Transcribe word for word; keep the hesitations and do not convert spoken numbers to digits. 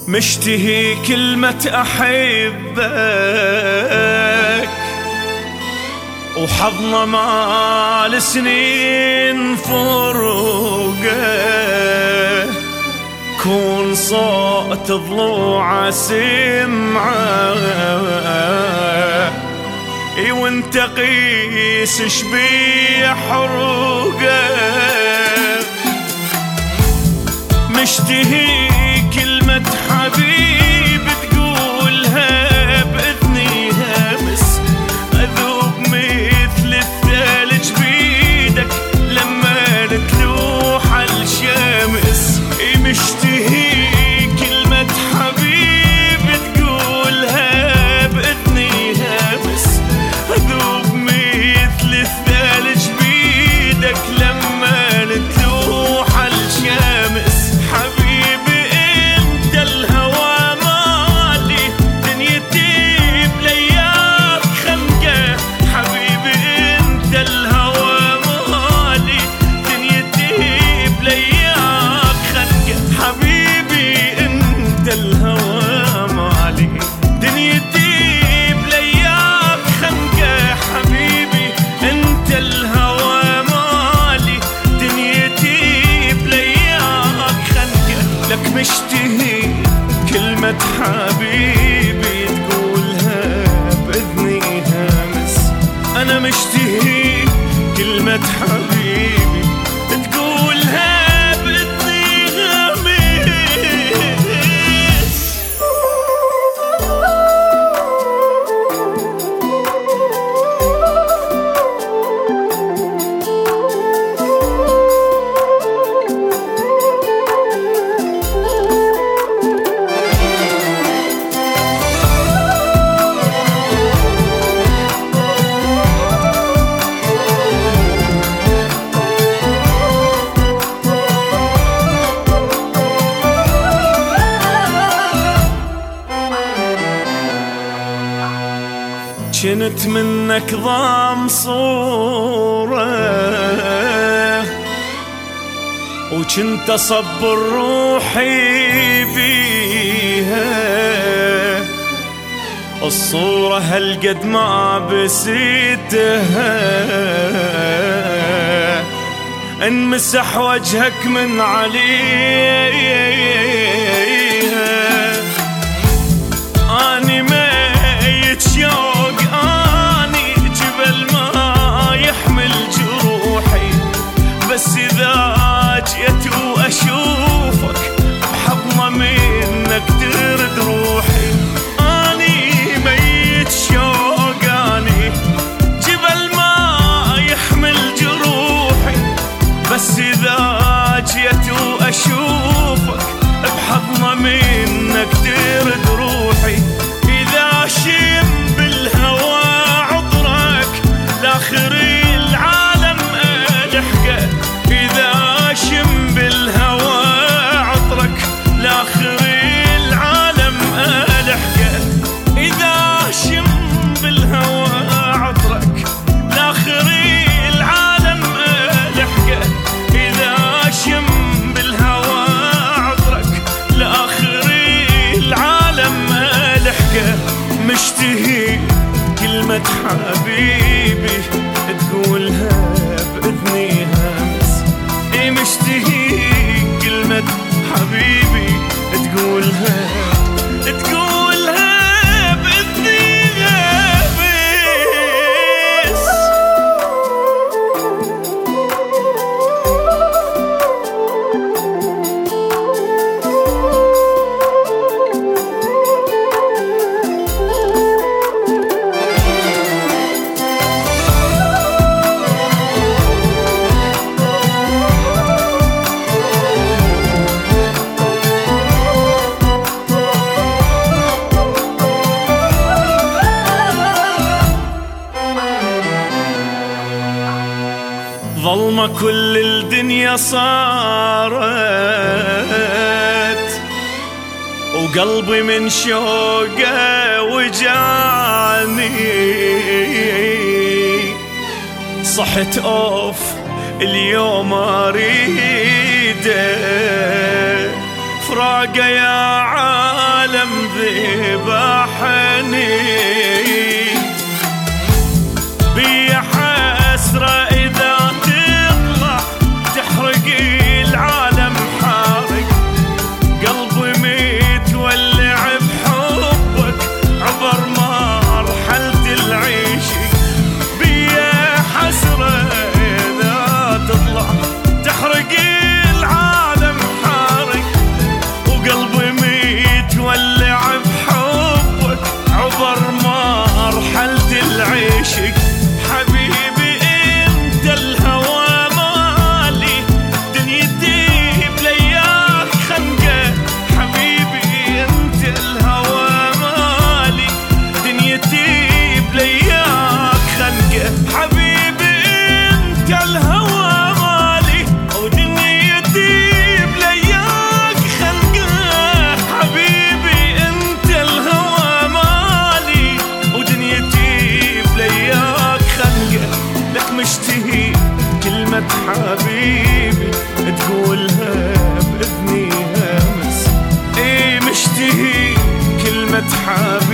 مشتهي كلمة أحبك وحظنا مال سنين فرقه، كون صوت ضلوع سمعه اي وانت قيس شبيح حرقه. مشتهي كلمة حبيب تقولها بإذني همس، أذوب مثل الثلج بيدك لما تلوح الشمس. مشتهي كلمة حبيب تقولها بإذني همس، أذوب مثل الثلج بيدك لما تلوح الشمس. حبيبي انت الهوى مالي، دنيتي بلياك خنقه. حبيبي انت الهوى مالي، دنيتي بلياك خنقه. حبيبي انت الهوى مالي، دنيتي بلياك خنقه. حبيبي انت الهوى مالي، دنيتي بلياك خنقه. لك مشتهي كلمة حبيبي تقولها بإذني همس، أنا مشتهي كلمة حبيبي تقولها بإذني همس. كنت منك ضام صورة وكنت أصبر روحي بيها، الصورة هالقد ما بسيتها، انمسح وجهك من عليها. أني ميت شوق، أني جبل ما يحمل جروحي، بس إذا جيت وأشوفك بحضنة منك ترد روحي. أني ميت شوق، أني جبل ما يحمل جروحي، بس إذا جيت وأشوفك بحضنة منك ترد روحي. إذا شم بالهوى عطرك لآخر العالم ألحقه، إذا شم بالهوى عطرك لآخر العالم ألحقه. إذا شم بالهوى عطرك لآخر العالم ألحقه، إذا شم بالهوى عطرك لآخر العالم ألحقه. مشتهي كلمة حبيبي تقولها بإذني همس، اي مشتهي كلمة حبيبي تقولها تقولها بإذني همس. ظلمة كل الدنيا صارت، وقلبي من شوقه وجعني. صحت اوف اليوم اريده، فراقه يا عالم ذبحني بي حسرة إذا تطلع تحرق العالم حارق قلبي متولع بحبك عبر مرحلة العيشق بي حسرة إذا تطلع تحرق العالم حارق وقلبي متولع بحبك عبر مرحلة العيشق حبيبي انت الهوى مالي دنيتي بلياك خنقة حبيبي انت الهوى مالي دنيتي بلياك خنقة حبيبي انت الهوى مالي ودنيتي بلياك خنقة حبيبي انت الهوى مالي ودنيتي بلياك خنقة لك مشتهي كلمة حبيبي تقولها بإذني همس ايه مشتهي كلمة حبيبي